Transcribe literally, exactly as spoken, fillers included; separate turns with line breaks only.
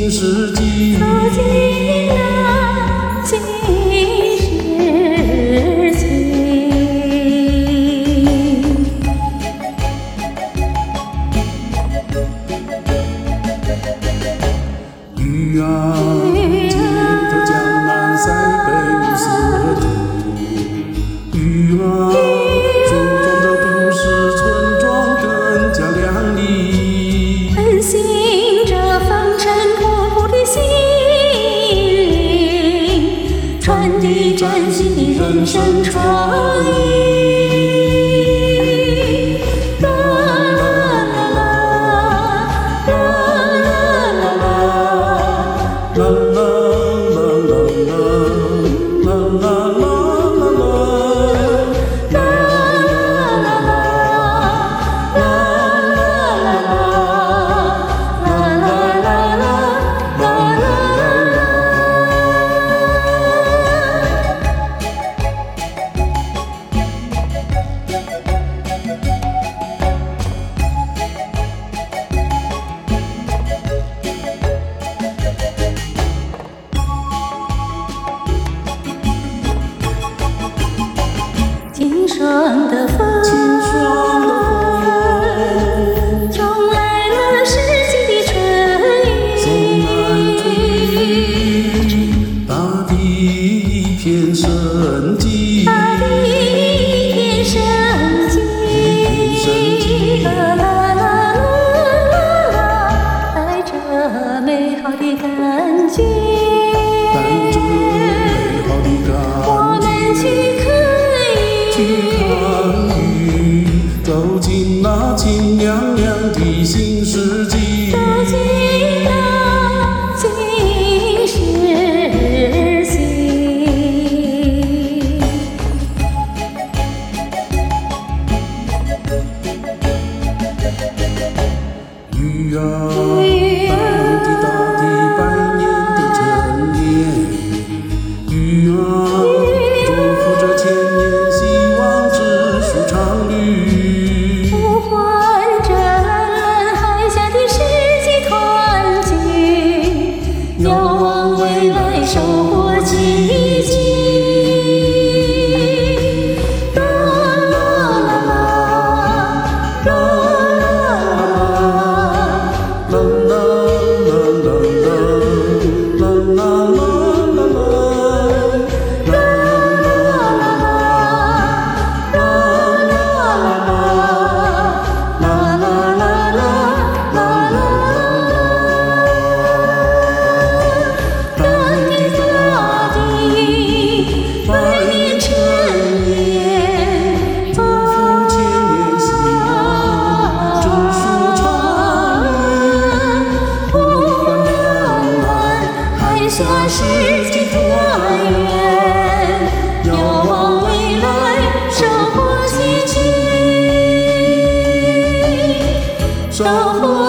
新世纪，
走进了新世纪。
鱼啊，尽头江南塞北五色土。鱼啊，梳妆着都市村庄更加亮丽。
奔行着风尘仆仆的心灵，传递崭新的人生创意。
啦啦啦啦啦啦啦啦。
清爽的风，送来了世纪的春
雨，大地一片生机，
大地一片生机，啦啦啦啦啦，带着美好的感觉，
带着美好的感觉，
我们去看。
去看雨，走进那清凉凉的新世纪，
走进那新世纪。
雨啊，带给大地百年的陈年。雨啊，祝福着千年。
呼唤着蓝蓝海峡的世纪团聚，遥望未来，收获奇迹。啦啦啦啦，啦啦啦啦，
啦啦啦啦啦啦啦。
下世纪团圆，遥望未来，收获奇迹，收获。